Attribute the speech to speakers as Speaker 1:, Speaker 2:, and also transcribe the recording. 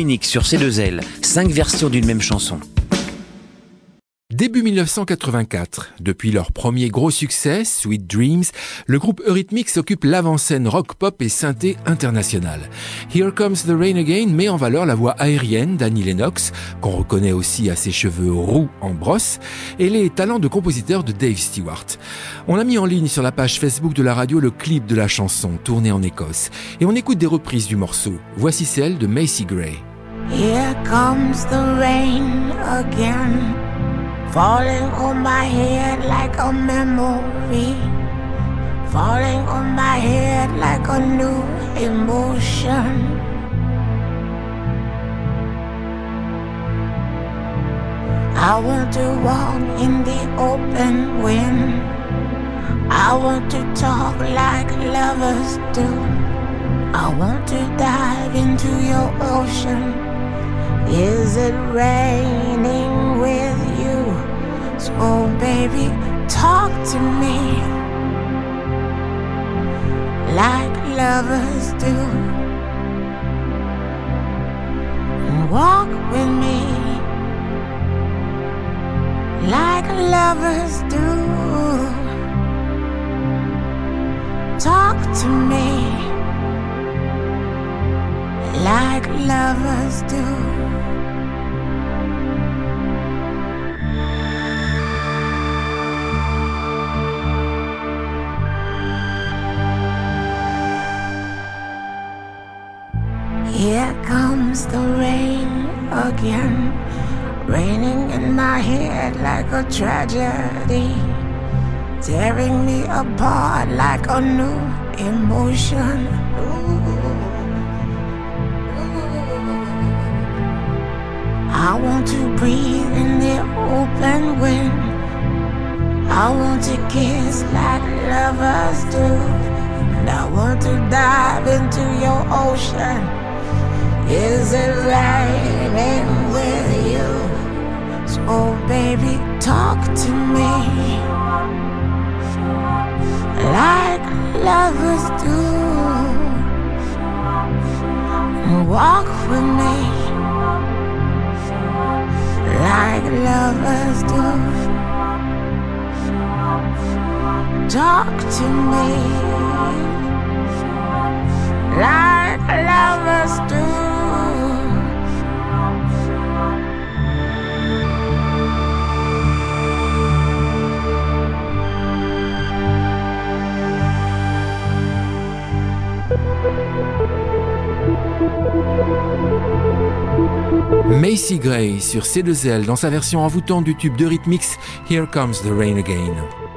Speaker 1: unique sur C2L, 5 versions d'une même chanson.
Speaker 2: Début 1984, depuis leur premier gros succès, Sweet Dreams, le groupe Eurythmics occupe l'avant-scène rock-pop et synthé international. Here Comes the Rain Again met en valeur la voix aérienne d'Annie Lennox, qu'on reconnaît aussi à ses cheveux roux en brosse, et les talents de compositeur de Dave Stewart. On a mis en ligne sur la page Facebook de la radio le clip de la chanson, tourné en Écosse, et on écoute des reprises du morceau. Voici celle de Macy Gray.
Speaker 3: Here comes the rain again, falling on my head like a memory, falling on my head like a new emotion. I want to walk in the open wind, I want to talk like lovers do, I want to dive into your ocean. Is it raining with you? So baby, talk to me like lovers do, and walk with me like lovers do. Talk to me like lovers do. Here comes the rain again, raining in my head like a tragedy, tearing me apart like a new emotion. I want to breathe in the open wind, I want to kiss like lovers do, and I want to dive into your ocean. Is it raining with you? So baby, talk to me like lovers do, and walk with me like lovers do. Talk to me like lovers do.
Speaker 2: Macy Gray sur C2L dans sa version envoûtante du tube d'Eurythmics Here Comes the Rain Again.